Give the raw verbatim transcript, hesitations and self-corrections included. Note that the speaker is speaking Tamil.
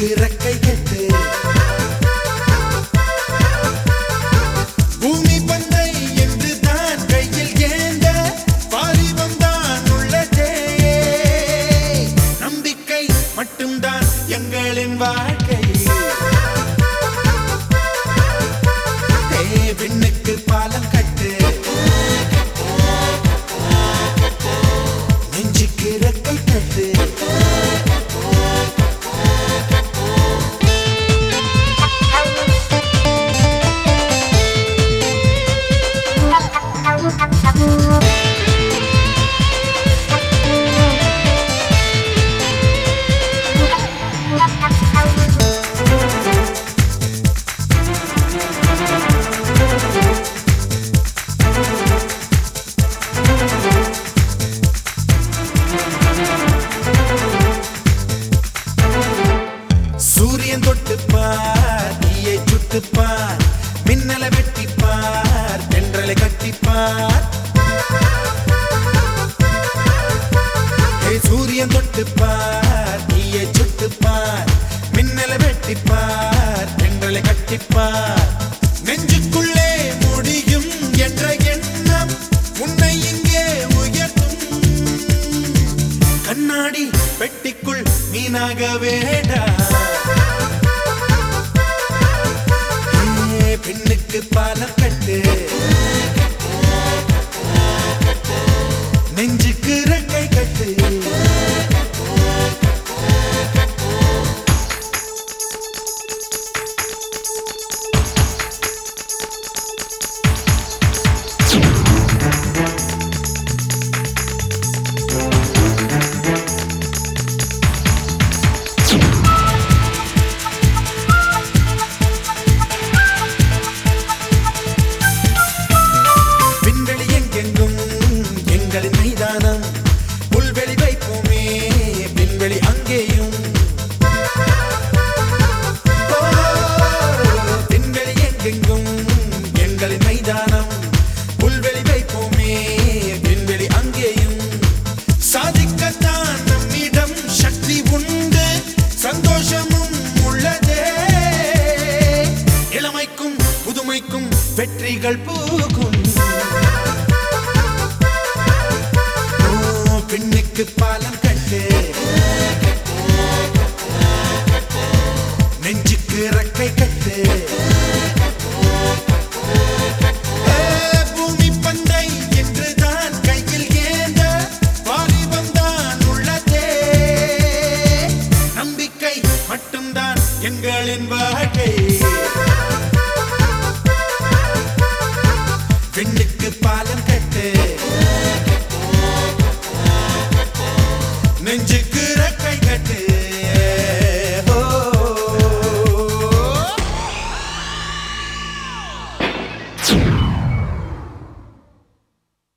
நெஞ்சுக்கு ரெக்கை கட்டு பூமி பந்தை என்று தான் கையில் ஏந்த வாலிபம் தான் உள்ளதே நம்பிக்கை மட்டும்தான் எங்களின் வாழ்க்கை விண்ணுக்கு பாலம் கட்டு நெஞ்சுக்கு ரெக்கை கட்டு சூரியன் தொட்டுப்பார் தீயை சுட்டுப்பார் மின்னலை வெட்டிப்பார் தென்றலை கட்டிப்பார் சூரியன் தொட்டுப்பார் தீயை சுட்டுப்பார் மின்னலை வெட்டிப்பார் தென்றலை கட்டிப்பார் நெஞ்சுக்குள்ளே முடியும் என்ற எண்ணம் உன்னை இங்கே உயர்த்தும் கண்ணாடி பெட்டிக்குள் மீனாக வேடா பெண்ணுக்கு பாலம் கட்டு நெஞ்சுக்கு ரெக்கை கட்டு மைதானம் புல்வெளி வைப்போமே விண்வெளி அங்கேயும் விண்வெளி எங்கெங்கும் எங்களின் மைதானம் புல்வெளி வைப்போமே விண்வெளி அங்கேயும் சாதிக்கத்தான் நம்மிடம் சக்தி உண்டு சந்தோஷமும் உள்ளதே இளமைக்கும் புதுமைக்கும் வெற்றிகள் பூக்கும் பெண்ணுக்கு பாலம் கட்டு நெஞ்சுக்கு ரெக்கை கட்டு பூமி பந்தை என்றுதான் கையில் ஏந்த வாலிபம் தான் உள்ளதே நம்பிக்கை மட்டும்தான் எங்களின் வாழ்க்கை